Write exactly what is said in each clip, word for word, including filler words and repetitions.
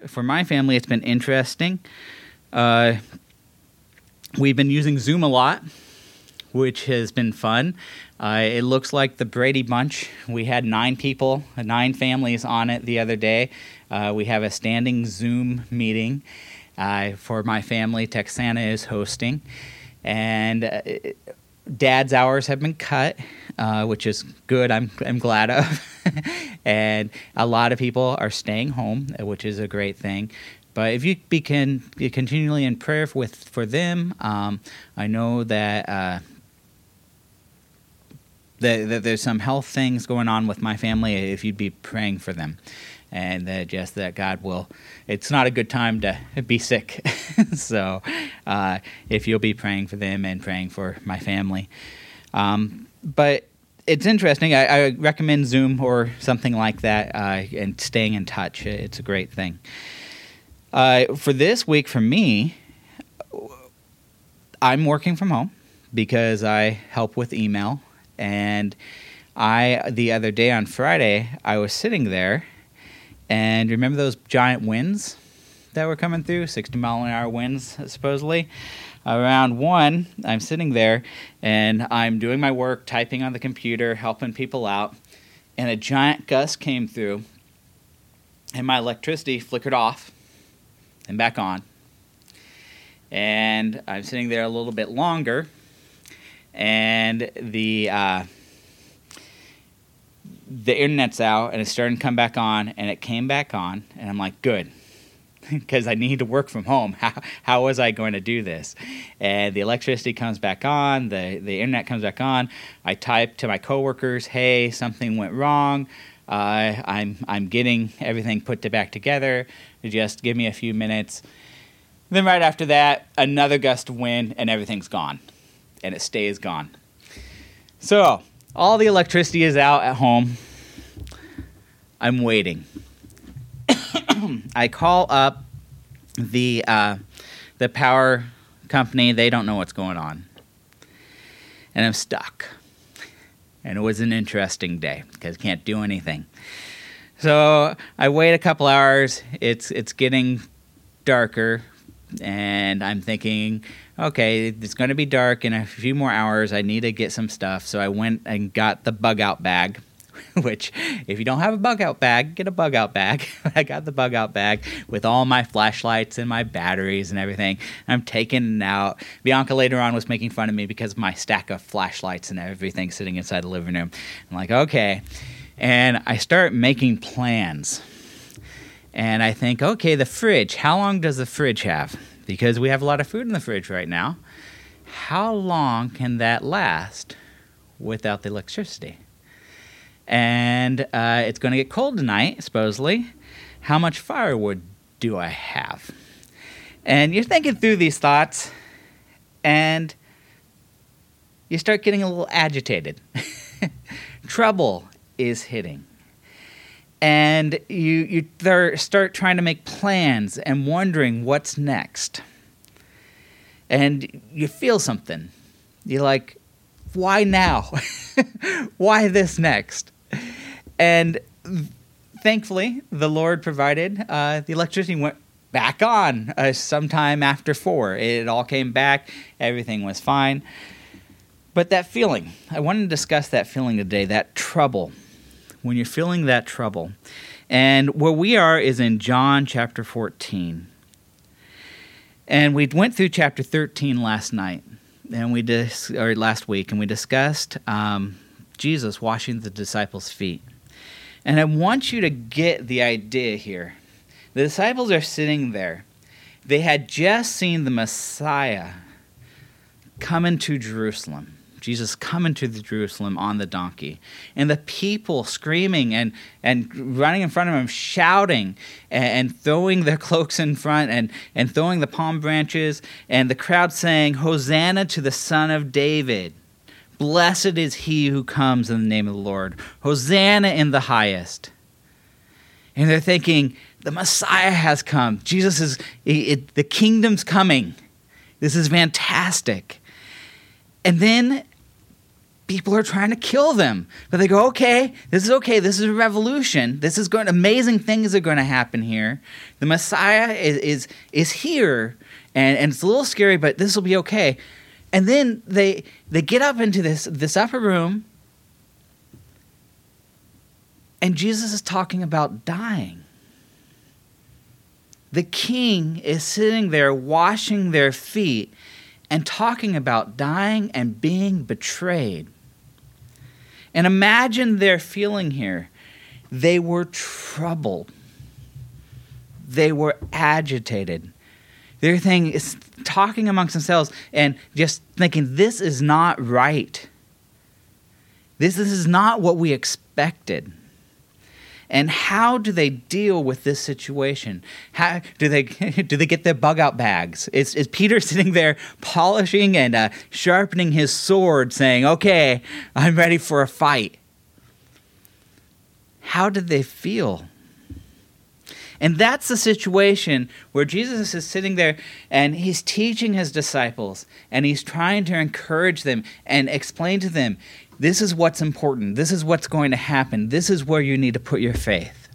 for my family, it's been interesting. Uh, we've been using Zoom a lot, which has been fun. Uh, it looks like the Brady Bunch. We had nine people, nine families on it the other day. Uh, we have a standing Zoom meeting uh, for my family. Texana is hosting. And uh, Dad's hours have been cut, uh, which is good. I'm I'm glad of. And a lot of people are staying home, which is a great thing. But if you be can be continually in prayer with for them, um, I know that, uh, that that there's some health things going on with my family. If you'd be praying for them, and that just that God will. It's not a good time to be sick, so uh, if you'll be praying for them and praying for my family, um, but. It's interesting. I, I recommend Zoom or something like that, uh, and staying in touch. It's a great thing. Uh, for this week, for me, I'm working from home because I help with email. And I, the other day on Friday, I was sitting there, and remember those giant winds that were coming through, sixty mile an hour winds, supposedly? Around one, I'm sitting there, and I'm doing my work, typing on the computer, helping people out, and a giant gust came through, and my electricity flickered off and back on. And I'm sitting there a little bit longer, and the uh, the internet's out, and it's starting to come back on, and it came back on, and I'm like, good. Because I need to work from home. How how was I going to do this? And the electricity comes back on. The, the internet comes back on. I type to my coworkers, hey, something went wrong. Uh, I'm I'm getting everything put to back together. Just give me a few minutes. Then right after that, another gust of wind, and everything's gone. And it stays gone. So all the electricity is out at home. I'm waiting. I call up the uh, the power company. They don't know what's going on. And I'm stuck. And it was an interesting day because I can't do anything. So I wait a couple hours. It's it's getting darker. And I'm thinking, okay, it's going to be dark in a few more hours. I need to get some stuff. So I went and got the bug out bag. Which, if you don't have a bug-out bag, get a bug-out bag. I got the bug-out bag with all my flashlights and my batteries and everything. I'm taking it out. Bianca later on was making fun of me because of my stack of flashlights and everything sitting inside the living room. I'm like, okay. And I start making plans. And I think, okay, the fridge. How long does the fridge have? Because we have a lot of food in the fridge right now. How long can that last without the electricity? And uh, it's going to get cold tonight, supposedly. How much firewood do I have? And you're thinking through these thoughts, and you start getting a little agitated. Trouble is hitting. And you, you start trying to make plans and wondering what's next. And you feel something. You're like, why now? Why this next? And thankfully, the Lord provided. Uh, the electricity went back on uh, sometime after four. It all came back. Everything was fine. But that feeling, I wanted to discuss that feeling today, that trouble. When you're feeling that trouble. And where we are is in John chapter fourteen. And we went through chapter thirteen last night. And we dis- or last week, and we discussed um, Jesus washing the disciples' feet. And I want you to get the idea here. The disciples are sitting there. They had just seen the Messiah come into Jerusalem. Jesus come into the Jerusalem on the donkey. And the people screaming and, and running in front of him, shouting and, and throwing their cloaks in front and, and throwing the palm branches. And the crowd saying, Hosanna to the Son of David. Blessed is he who comes in the name of the Lord. Hosanna in the highest. And they're thinking, the Messiah has come. Jesus is, it, it, the kingdom's coming. This is fantastic. And then people are trying to kill them. But they go, okay, this is okay. This is a revolution. This is going, amazing things are going to happen here. The Messiah is is, is here, and, and it's a little scary, but this will be okay. And then they they get up into this, this upper room, and Jesus is talking about dying. The king is sitting there washing their feet and talking about dying and being betrayed. And imagine their feeling here. They were troubled. They were agitated. Their thing is talking amongst themselves and just thinking, this is not right. This, this is not what we expected. And how do they deal with this situation? How do they do they get their bug out bags? Is, is Peter sitting there polishing and uh, sharpening his sword, saying, okay, I'm ready for a fight? How did they feel? And that's the situation where Jesus is sitting there and he's teaching his disciples and he's trying to encourage them and explain to them, this is what's important. This is what's going to happen. This is where you need to put your faith.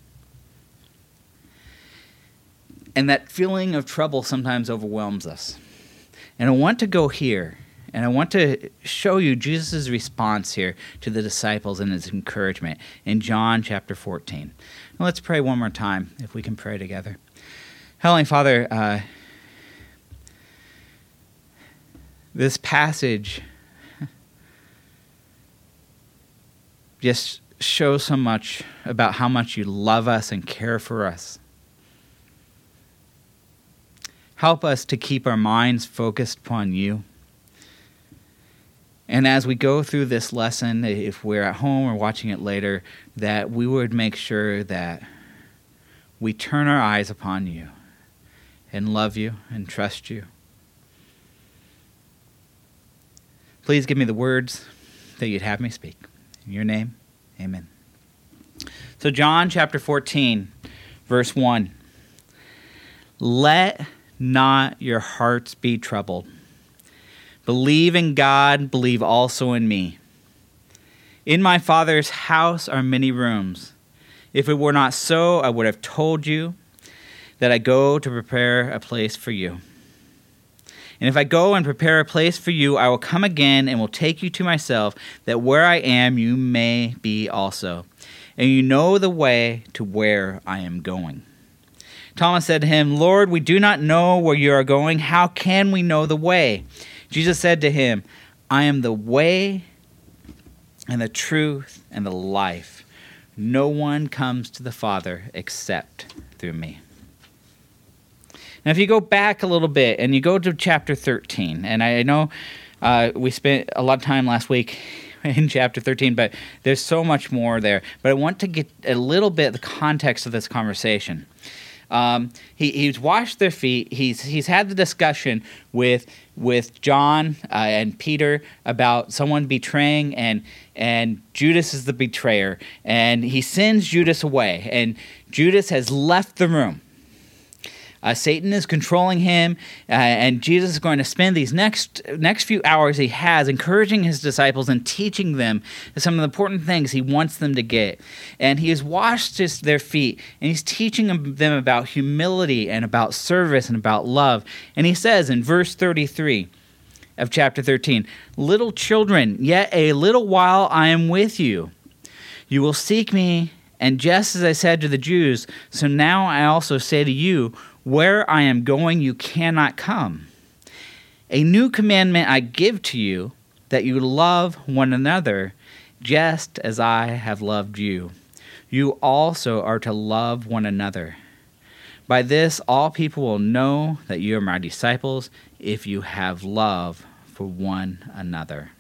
And that feeling of trouble sometimes overwhelms us. And I want to go here, and I want to show you Jesus' response here to the disciples and his encouragement in John chapter fourteen. Now let's pray one more time, if we can pray together. Heavenly Father, uh, this passage just shows so much about how much you love us and care for us. Help us to keep our minds focused upon you. And as we go through this lesson, if we're at home or watching it later, that we would make sure that we turn our eyes upon you and love you and trust you. Please give me the words that you'd have me speak. In your name, amen. So John chapter fourteen, verse one. Let not your hearts be troubled. Believe in God, believe also in me. In my Father's house are many rooms. If it were not so, I would have told you that I go to prepare a place for you. And if I go and prepare a place for you, I will come again and will take you to myself, that where I am you may be also. And you know the way to where I am going. Thomas said to him, Lord, we do not know where you are going. How can we know the way? Jesus said to him, I am the way and the truth and the life. No one comes to the Father except through me. Now, if you go back a little bit and you go to chapter thirteen, and I know uh, we spent a lot of time last week in chapter thirteen, but there's so much more there. But I want to get a little bit of the context of this conversation. Um, he, he's washed their feet. He's he's had the discussion with with John uh, and Peter about someone betraying, and and Judas is the betrayer, and he sends Judas away, and Judas has left the room. Uh, Satan is controlling him, uh, and Jesus is going to spend these next next few hours he has encouraging his disciples and teaching them some of the important things he wants them to get. And he has washed his, their feet, and he's teaching them about humility and about service and about love. And he says in verse thirty-three of chapter thirteen, little children, yet a little while I am with you. You will seek me, and just as I said to the Jews, so now I also say to you, where I am going, you cannot come. A new commandment I give to you, that you love one another, just as I have loved you. You also are to love one another. By this, all people will know that you are my disciples, if you have love for one another.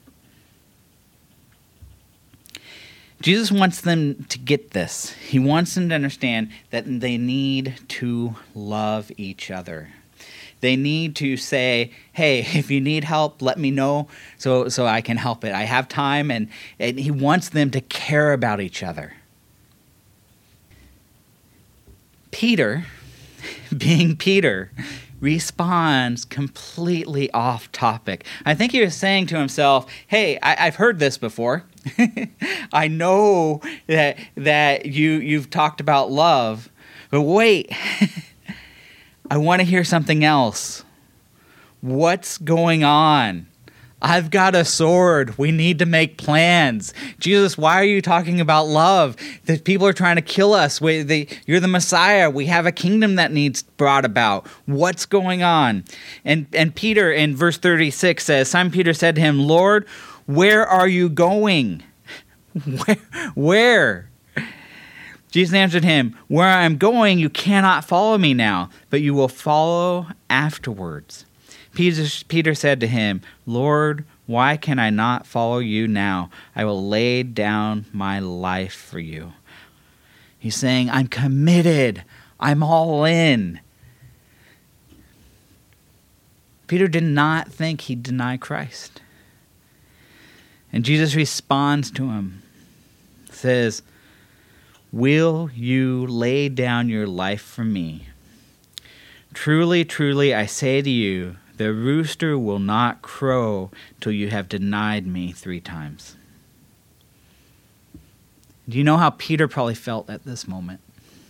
Jesus wants them to get this. He wants them to understand that they need to love each other. They need to say, hey, if you need help, let me know so, so I can help it. I have time, and, and he wants them to care about each other. Peter, being Peter, responds completely off topic. I think he was saying to himself, hey, I, I've heard this before. I know that that you, you've talked about love, but wait, I want to hear something else. What's going on? I've got a sword. We need to make plans. Jesus, why are you talking about love? The people are trying to kill us. We, they, you're the Messiah. We have a kingdom that needs brought about. What's going on? And, and Peter in verse thirty-six says, Simon Peter said to him, Lord, where are you going? Where? Where? Jesus answered him, where I am going, you cannot follow me now, but you will follow afterwards. Peter, Peter said to him, Lord, why can I not follow you now? I will lay down my life for you. He's saying, I'm committed. I'm all in. Peter did not think he'd deny Christ. And Jesus responds to him, says, will you lay down your life for me? Truly, truly, I say to you, the rooster will not crow till you have denied me three times. Do you know how Peter probably felt at this moment?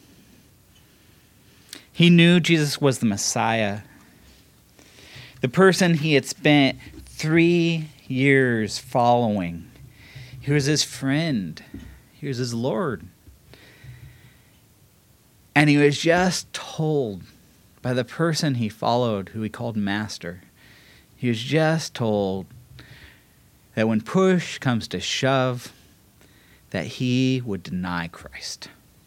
He knew Jesus was the Messiah, the person he had spent three years following. He was his friend. He was his Lord. And he was just told by the person he followed, who he called master. He was just told that when push comes to shove, that he would deny Christ.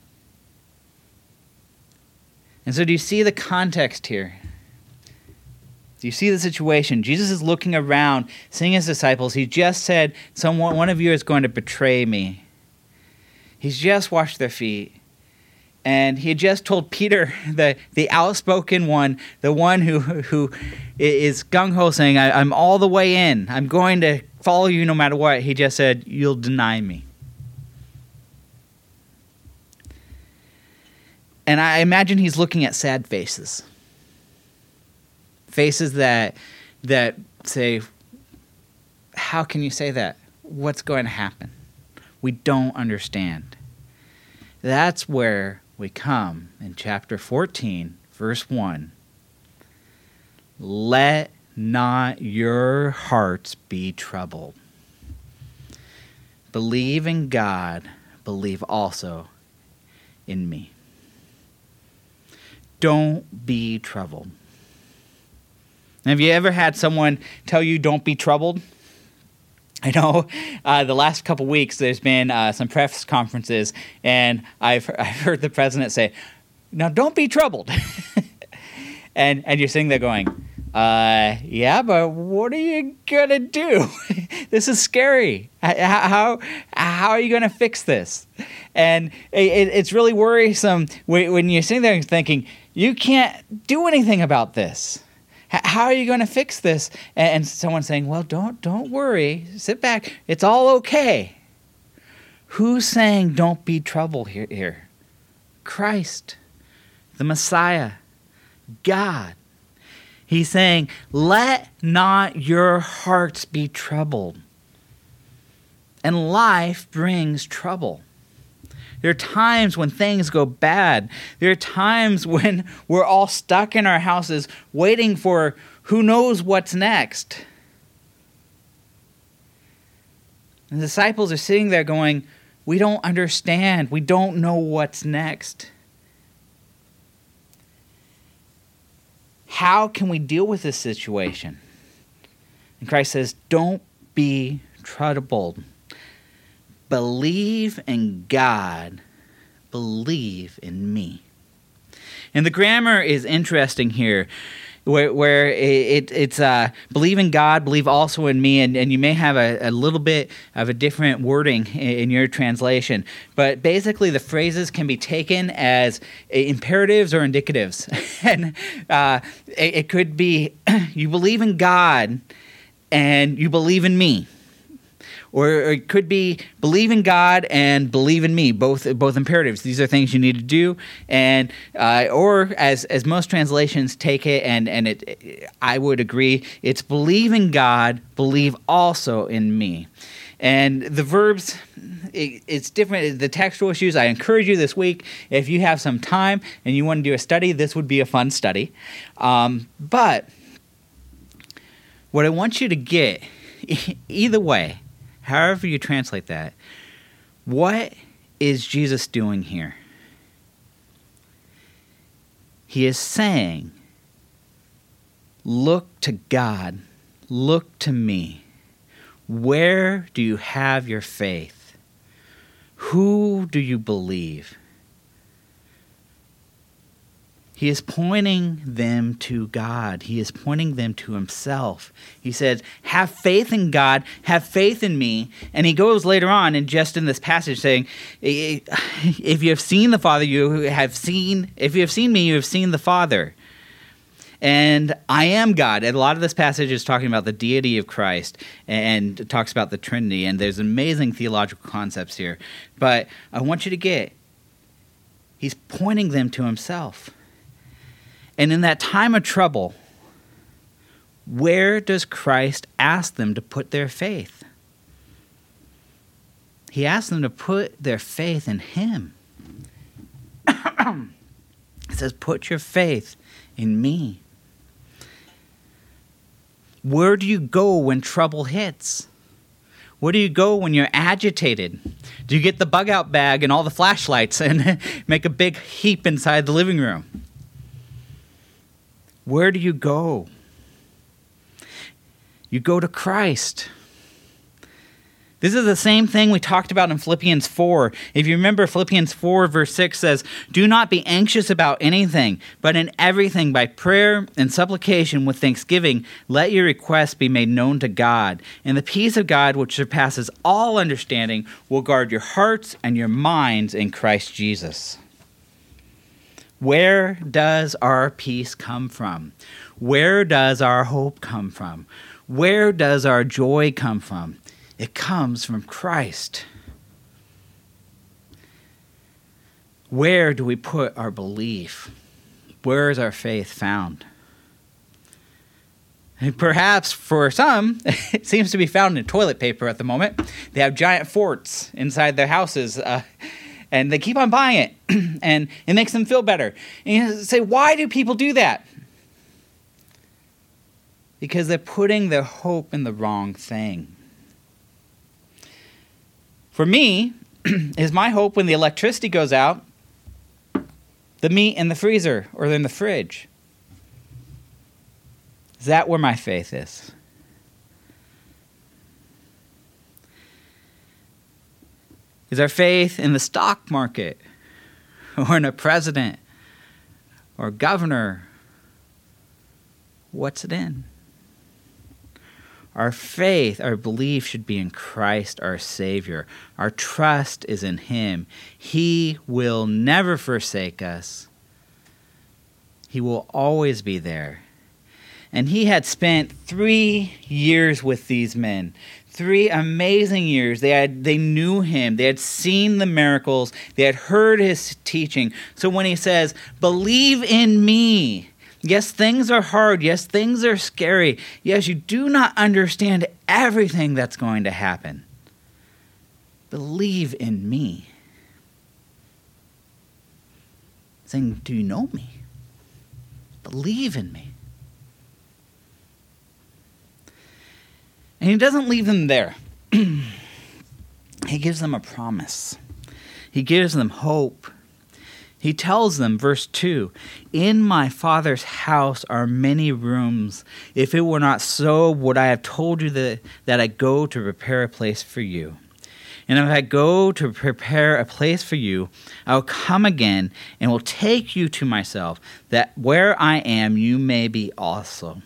And so do you see the context here? Do you see the situation? Jesus is looking around, seeing his disciples. He just said, someone, one of you is going to betray me. He's just washed their feet. And he had just told Peter, the, the outspoken one, the one who who is gung-ho saying, I, I'm all the way in. I'm going to follow you no matter what. He just said, you'll deny me. And I imagine he's looking at sad faces. Faces that that say, how can you say that? What's going to happen? We don't understand. That's where we come in chapter fourteen, verse one. Let not your hearts be troubled. Believe in God, believe also in me. Don't be troubled. Have you ever had someone tell you don't be troubled? I know uh, the last couple weeks there's been uh, some press conferences, and I've I've heard the president say, "Now don't be troubled," and and you're sitting there going, uh, "Yeah, but what are you gonna do? This is scary. How how are you gonna fix this?" And it, it's really worrisome when you're sitting there thinking you can't do anything about this. How are you going to fix this? And someone saying, well, don't don't worry. Sit back. It's all okay. Who's saying don't be troubled here? here? Christ, the Messiah, God. He's saying, let not your hearts be troubled. And life brings trouble. There are times when things go bad. There are times when we're all stuck in our houses waiting for who knows what's next. And the disciples are sitting there going, we don't understand. We don't know what's next. How can we deal with this situation? And Christ says, don't be troubled. Believe in God, believe in me. And the grammar is interesting here, where, where it, it's uh, believe in God, believe also in me, and, and you may have a, a little bit of a different wording in, in your translation. But basically the phrases can be taken as imperatives or indicatives. and uh, it, it could be, you believe in God and you believe in me. Or it could be believe in God and believe in me, both both imperatives. These are things you need to do. And uh, or as as most translations take it, and, and it, I would agree, it's believe in God, believe also in me. And the verbs, it, it's different. The textual issues, I encourage you this week, if you have some time and you want to do a study, this would be a fun study. Um, but what I want you to get, either way, however you translate that, what is Jesus doing here? He is saying, look to God, look to me. Where do you have your faith? Who do you believe? He is pointing them to God. He is pointing them to himself. He says, have faith in God, have faith in me. And he goes later on, and just in this passage saying, if you have seen the Father, you have seen, if you have seen me, you have seen the Father. And I am God. And a lot of this passage is talking about the deity of Christ and talks about the Trinity. And there's amazing theological concepts here. But I want you to get, he's pointing them to himself. And in that time of trouble, where does Christ ask them to put their faith? He asks them to put their faith in him. It says, put your faith in me. Where do you go when trouble hits? Where do you go when you're agitated? Do you get the bug out bag and all the flashlights and make a big heap inside the living room? Where do you go? You go to Christ. This is the same thing we talked about in Philippians four. If you remember, Philippians four verse six says, do not be anxious about anything, but in everything by prayer and supplication with thanksgiving, let your requests be made known to God. And the peace of God, which surpasses all understanding, will guard your hearts and your minds in Christ Jesus. Where does our peace come from? Where does our hope come from? Where does our joy come from? It comes from Christ. Where do we put our belief? Where is our faith found? And perhaps for some, it seems to be found in toilet paper at the moment. They have giant forts inside their houses, uh, and they keep on buying it, and it makes them feel better. And you say, why do people do that? Because they're putting their hope in the wrong thing. For me, is my hope when the electricity goes out, the meat in the freezer or in the fridge? Is that where my faith is? Is our faith in the stock market or in a president or governor? What's it in? Our faith, our belief should be in Christ, our Savior. Our trust is in Him. He will never forsake us. He will always be there. And he had spent three years with these men. Three amazing years. They had they knew him. They had seen the miracles. They had heard his teaching. So when he says, believe in me. Yes, things are hard. Yes, things are scary. Yes, you do not understand everything that's going to happen. Believe in me. Saying, do you know me? Believe in me. And he doesn't leave them there. He gives them a promise. He gives them hope. He tells them, verse two, in my Father's house are many rooms. If it were not so, would I have told you that, that I go to prepare a place for you? And if I go to prepare a place for you, I will come again and will take you to myself, that where I am, you may be also.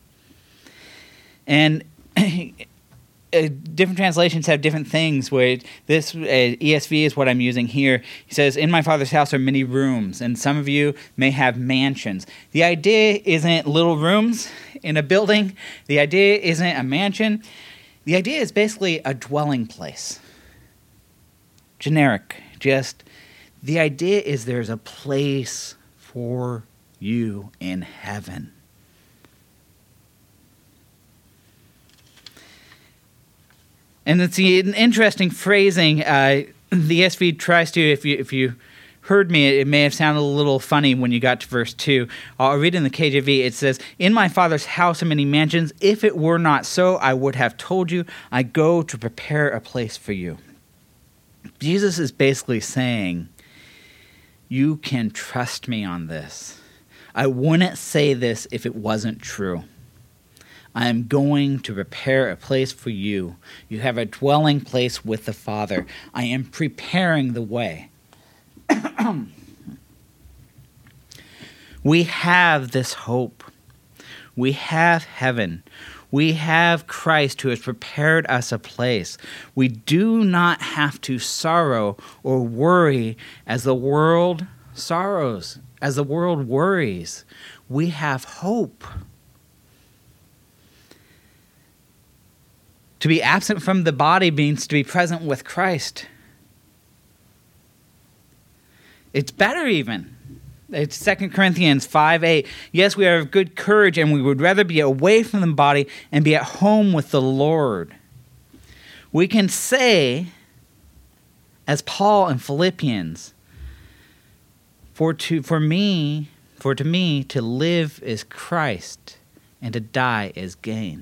And Uh, different translations have different things. Where this uh, E S V is what I'm using here. He says, in my Father's house are many rooms, and some of you may have mansions. The idea isn't little rooms in a building. The idea isn't a mansion. The idea is basically a dwelling place. Generic. Just the idea is there's a place for you in heaven. And it's an interesting phrasing. Uh, the E S V tries to, if you if you heard me, it may have sounded a little funny when you got to verse two. I'll read in the K J V. It says, "In my Father's house are many mansions. If it were not so, I would have told you. I go to prepare a place for you." Jesus is basically saying, you can trust me on this. I wouldn't say this if it wasn't true. I am going to prepare a place for you. You have a dwelling place with the Father. I am preparing the way. We have this hope. We have heaven. We have Christ who has prepared us a place. We do not have to sorrow or worry as the world sorrows, as the world worries. We have hope. To be absent from the body means to be present with Christ. It's better even. It's Second Corinthians five eight. Yes, we are of good courage, and we would rather be away from the body and be at home with the Lord. We can say, as Paul in Philippians, for to for me, for to me to live is Christ, and to die is gain.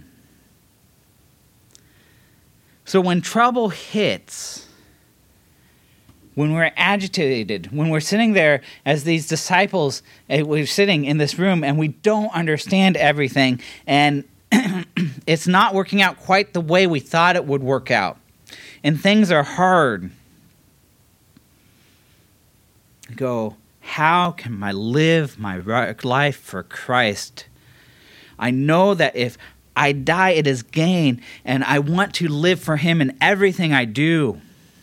So when trouble hits, when we're agitated, when we're sitting there as these disciples, we're sitting in this room and we don't understand everything, and it's not working out quite the way we thought it would work out, and things are hard, go, how can I live my life for Christ? I know that if I die, it is gain, and I want to live for him in everything I do.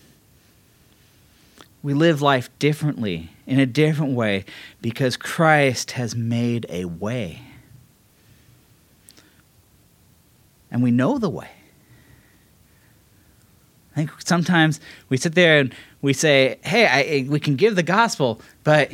We live life differently, in a different way, because Christ has made a way. And we know the way. I think sometimes we sit there and we say, hey, I, we can give the gospel, but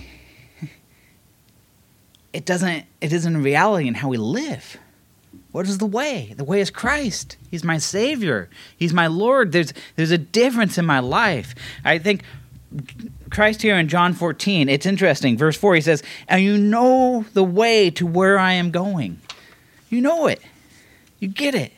it doesn't, it isn't a reality in how we live. What is the way? The way is Christ. He's my Savior. He's my Lord. There's, there's a difference in my life. I think Christ here in John fourteen, it's interesting. Verse four, he says, and you know the way to where I am going. You know it. You get it.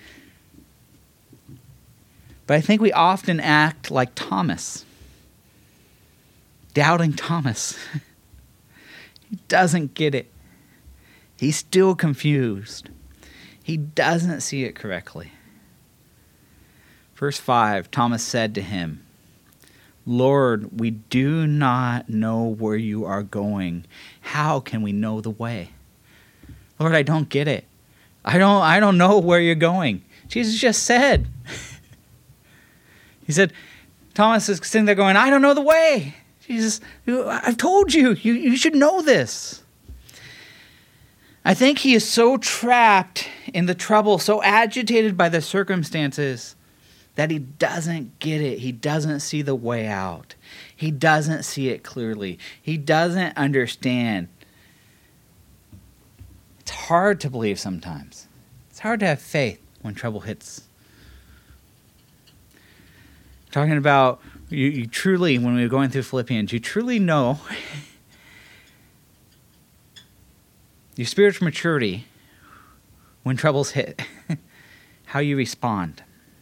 But I think we often act like Thomas. Doubting Thomas. He doesn't get it. He's still confused. He doesn't see it correctly. Verse five, Thomas said to him, Lord, we do not know where you are going. How can we know the way? Lord, I don't get it. I don't I don't know where you're going. Jesus just said. He said, Thomas is sitting there going, I don't know the way. Jesus, I've told you. You, you should know this. I think he is so trapped in the trouble, so agitated by the circumstances, that he doesn't get it. He doesn't see the way out. He doesn't see it clearly. He doesn't understand. It's hard to believe sometimes. It's hard to have faith when trouble hits. Talking about you, you truly, when we were going through Philippians, you truly know your spiritual maturity when troubles hit, how you respond.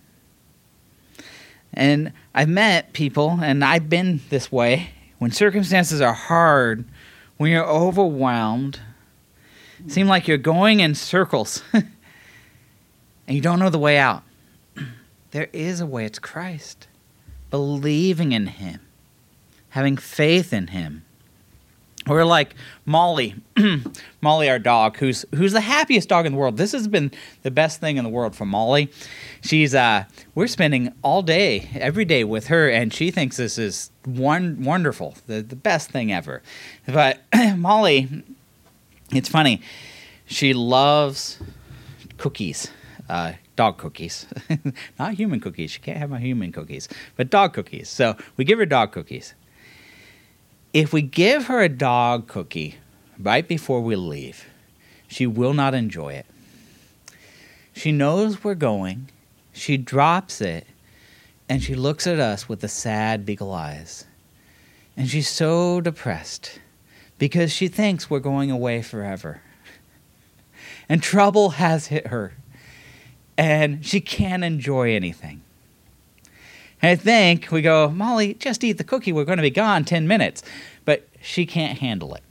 And I've met people, and I've been this way, when circumstances are hard, when you're overwhelmed, it seems like you're going in circles, and you don't know the way out. There is a way. It's Christ. Believing in him. Having faith in him. We're like Molly, Molly, our dog, who's who's the happiest dog in the world. This has been the best thing in the world for Molly. She's uh, we're spending all day, every day with her, and she thinks this is one wonderful, the the best thing ever. But Molly, it's funny, she loves cookies, uh, dog cookies. Not human cookies. She can't have my human cookies, but dog cookies. So we give her dog cookies. If we give her a dog cookie right before we leave, she will not enjoy it. She knows we're going. She drops it, and she looks at us with the sad beagle eyes. And she's so depressed because she thinks we're going away forever. And trouble has hit her, and she can't enjoy anything. And I think we go, Molly, just eat the cookie. We're going to be gone ten minutes. But she can't handle it.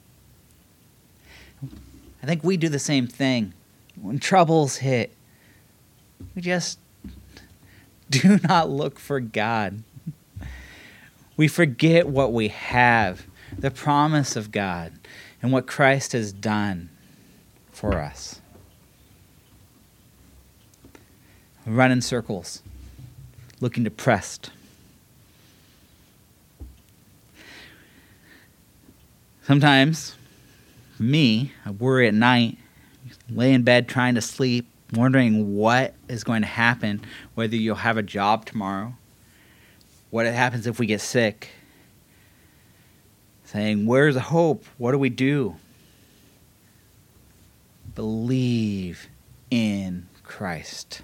I think we do the same thing. When troubles hit, we just do not look for God. We forget what we have, the promise of God, and what Christ has done for us. We run in circles, looking depressed. Sometimes, me, I worry at night, lay in bed trying to sleep, wondering what is going to happen, whether you'll have a job tomorrow, what happens if we get sick, saying, where's the hope? What do we do? Believe in Christ.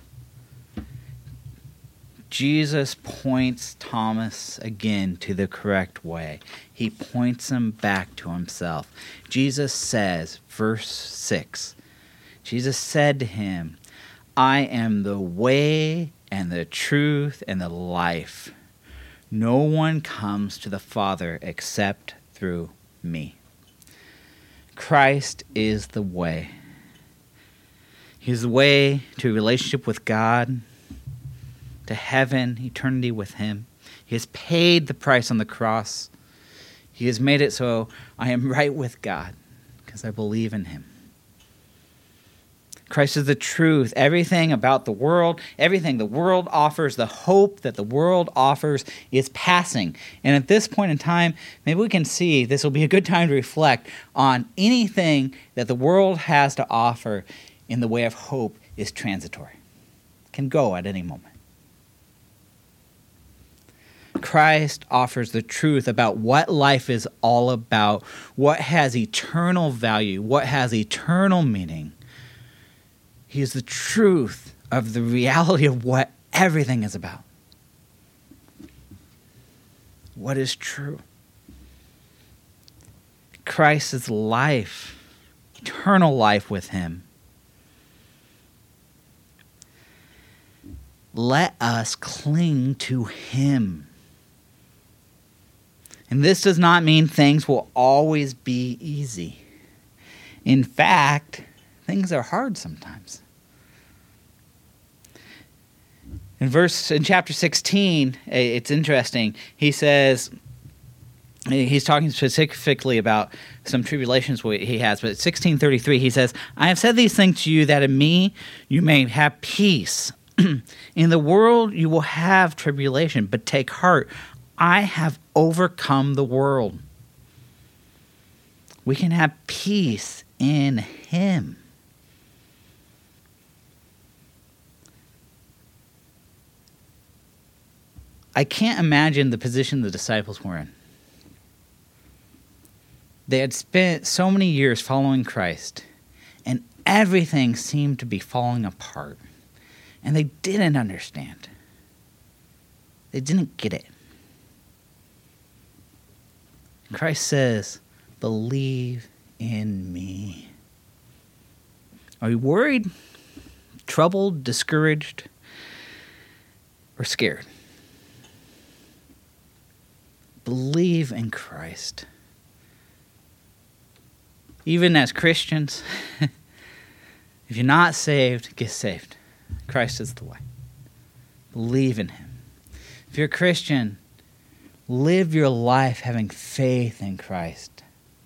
Jesus points Thomas again to the correct way. He points him back to himself. Jesus says, verse six, Jesus said to him, I am the way and the truth and the life. No one comes to the Father except through me. Christ is the way. He's the way to a relationship with God, to heaven, eternity with him. He has paid the price on the cross. He has made it so I am right with God because I believe in him. Christ is the truth. Everything about the world, everything the world offers, the hope that the world offers is passing. And at this point in time, maybe we can see this will be a good time to reflect on anything that the world has to offer in the way of hope is transitory. It can go at any moment. Christ offers the truth about what life is all about, what has eternal value, what has eternal meaning. He is the truth of the reality of what everything is about. What is true? Christ is life, eternal life with him. Let us cling to him. And this does not mean things will always be easy. In fact, things are hard sometimes. In verse in chapter sixteen, it's interesting. He says, he's talking specifically about some tribulations he has, but at sixteen thirty-three he says, I have said these things to you that in me you may have peace. In the world you will have tribulation, but take heart. I have overcome the world. We can have peace in him. I can't imagine the position the disciples were in. They had spent so many years following Christ, and everything seemed to be falling apart. And they didn't understand. They didn't get it. Christ says, believe in me. Are you worried, troubled, discouraged, or scared? Believe in Christ. Even as Christians, if you're not saved, get saved. Christ is the way. Believe in him. If you're a Christian, live your life having faith in Christ.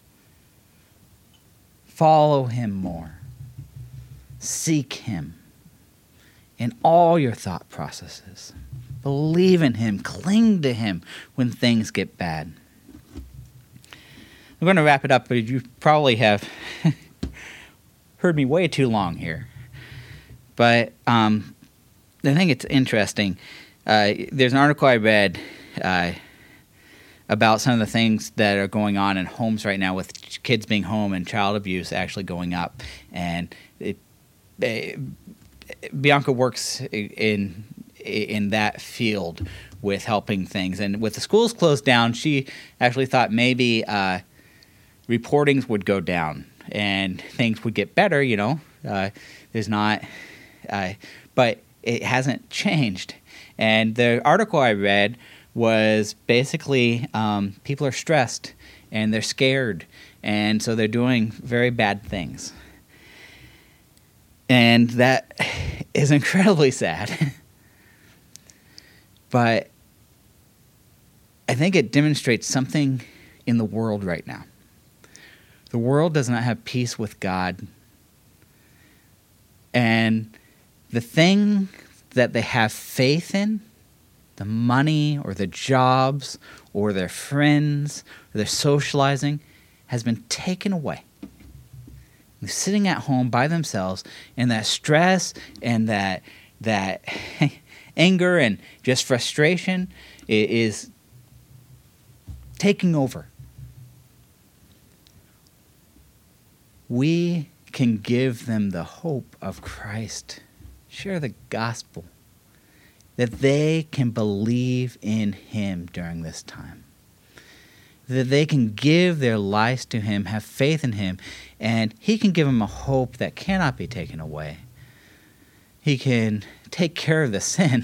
Follow him more. Seek him in all your thought processes. Believe in him. Cling to him when things get bad. I'm going to wrap it up, but you probably have heard me way too long here. But um, I think it's interesting. Uh, there's an article I read uh, about some of the things that are going on in homes right now with kids being home and child abuse actually going up. And it, it, Bianca works in in that field with helping things. And with the schools closed down, she actually thought maybe uh, reportings would go down and things would get better, you know. Uh, there's not, uh, but it hasn't changed. And the article I read was basically um, people are stressed and they're scared, and so they're doing very bad things. And that is incredibly sad. But I think it demonstrates something in the world right now. The world does not have peace with God. And the thing that they have faith in, the money or the jobs or their friends or their socializing, has been taken away. They're sitting at home by themselves, and that stress and that that anger and just frustration is taking over. We can give them the hope of Christ. Share the gospel, that they can believe in Him during this time, that they can give their lives to Him, have faith in Him, and He can give them a hope that cannot be taken away. He can take care of the sin.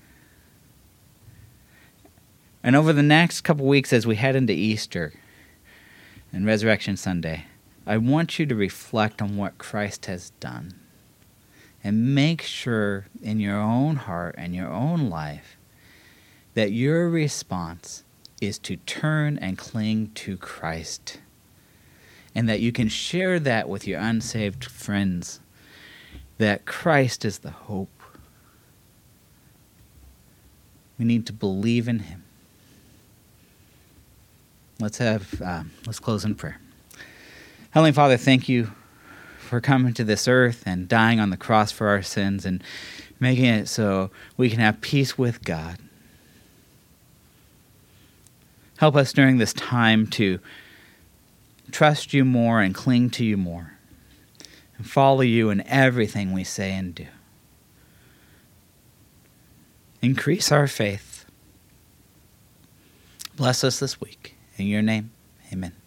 And over the next couple weeks as we head into Easter and Resurrection Sunday, I want you to reflect on what Christ has done. And make sure in your own heart and your own life that your response is to turn and cling to Christ. And that you can share that with your unsaved friends, that Christ is the hope. We need to believe in Him. Let's have, um, let's close in prayer. Heavenly Father, thank you for coming to this earth and dying on the cross for our sins and making it so we can have peace with God. Help us during this time to trust you more and cling to you more and follow you in everything we say and do. Increase our faith. Bless us this week. In your name, amen.